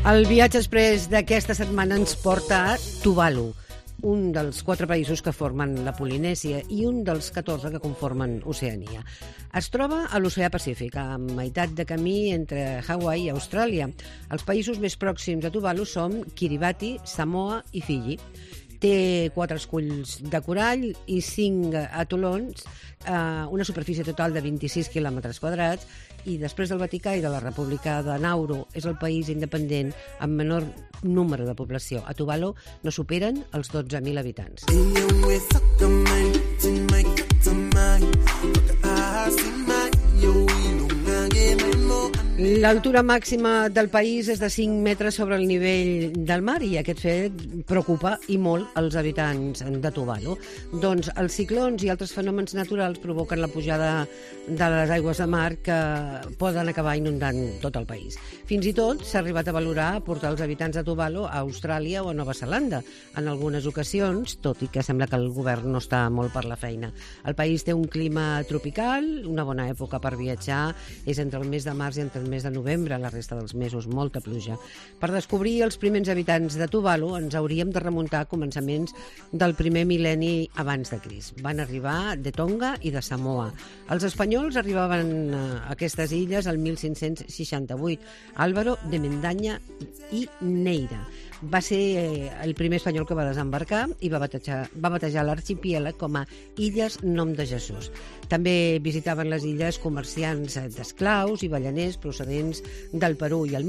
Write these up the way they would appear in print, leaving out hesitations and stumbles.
El viatge exprés d'aquesta setmana ens porta a Tuvalu, un dels 4 països que formen la Polinèsia i un dels 14 que conformen Oceania. Es troba a l'Oceà Pacífic, a meitat de camí entre Hawaii i Austràlia. Els països més pròxims a Tuvalu són Kiribati, Samoa i Fiji. Té 4 esculls de corall i 5 atolons, una superfície total de 26 quilòmetres quadrats, i després del Vaticà i de la República de Nauru és el país independent amb menor número de població. A Tuvalu no superen els 12.000 habitants. L'altura màxima del país és de 5 metres sobre el nivell del mar i aquest fet preocupa i molt els habitants de Tuvalu. Doncs els ciclons i altres fenòmens naturals provoquen la pujada de les aigües de mar que poden acabar inundant tot el país. Fins i tot s'ha arribat a valorar portar els habitants de Tuvalu a Austràlia o a Nova Zelanda en algunes ocasions, tot i que sembla que el govern no està molt per la feina. El país té un clima tropical, una bona època per viatjar és entre el mes de març i entre el mes de novembre, la resta dels mesos molta pluja. Per descobrir els primers habitants de Tuvalu ens hauríem de remuntar a començaments del primer mil·lenni abans de Crist. Van arribar de Tonga i de Samoa. Els espanyols arribaven a aquestes illes el 1568. Álvaro de Mendaña i Neira va ser el primer espanyol que va desembarcar i va batejar l'arxipèlag com a Illes Nom de Jesús. També visitaven les illes comerciants d'esclaus i balleners procedents del Perú i el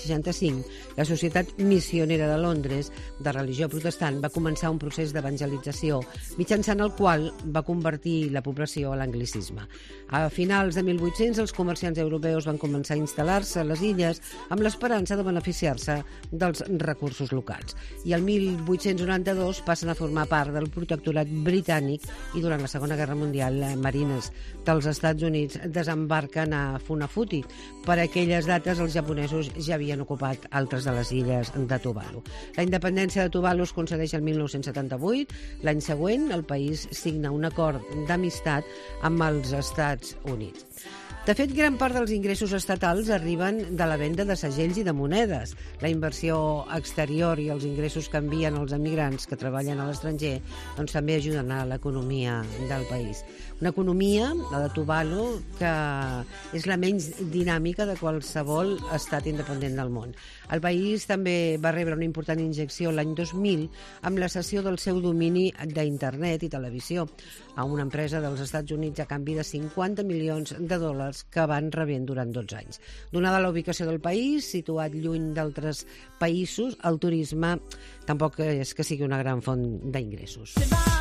1865 la Societat Missionera de Londres, de religió protestant, va començar un procés d'evangelització mitjançant el qual va convertir la població a l'anglicisme. A finals de 1800 els comerciants europeus van començar a instal·lar-se a les illes amb l'esperança de beneficiar-se dels recursos locals. I el 1892 passen a formar part del protectorat britànic i durant la Segona Guerra Mundial marines dels Estats Units desembarquen a Funafuti. Per aquelles dates els japonesos ja havien ocupat altres de les illes de Tuvalu. La independència de Tuvalu es concedeix el 1978. L'any següent el país signa un acord d'amistat amb els Estats Units. De fet, gran part dels ingressos estatals arriben de la venda de segells i de monedes. La inversió exterior i els ingressos que envien els emigrants que treballen a l'estranger doncs també ajuden a l'economia del país. Una economia, la de Tuvalu, que és la menys dinàmica de qualsevol estat independent del món. El país també va rebre una important injecció l'any 2000 amb la cessió del seu domini d'internet i televisió a una empresa dels Estats Units a canvi de $50 milions que van rebent durant 12 anys. Donada la ubicació del país, situat lluny d'altres països, el turisme tampoc és que sigui una gran font d'ingressos.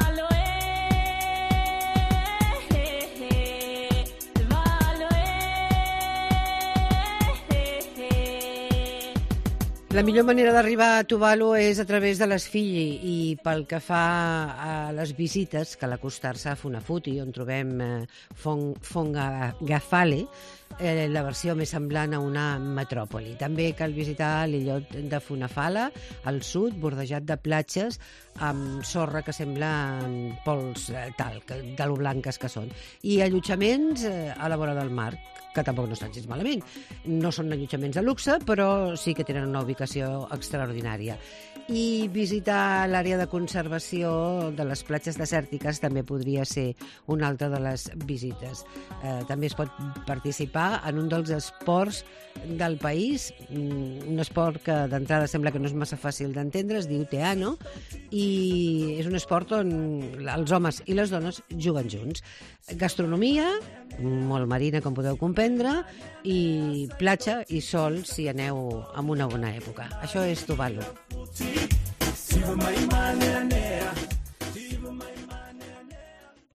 La millor manera d'arribar a Tuvalu és a través de les Fiji i pel que fa a les visites, cal acostar-se a Funafuti, on trobem Fongafale, la versió més semblant a una metròpoli. També cal visitar l'illot de Funafala, al sud, bordejat de platges amb sorra que semblen pols talc, de lo blanques que són. I allotjaments a la vora del mar, que tampoc no estan gens malament. No són allotjaments de luxe, però sí que tenen una ubicació extraordinària. I visitar l'àrea de conservació de les platges desèrtiques també podria ser una altra de les visites. També es pot participar en un dels esports del país, un esport que d'entrada sembla que no és massa fàcil d'entendre, es diu Teano, i és un esport on els homes i les dones juguen junts. Gastronomia, molt marina com podeu comprendre, i platja i sol si aneu en una bona època. Això és Tuvalu.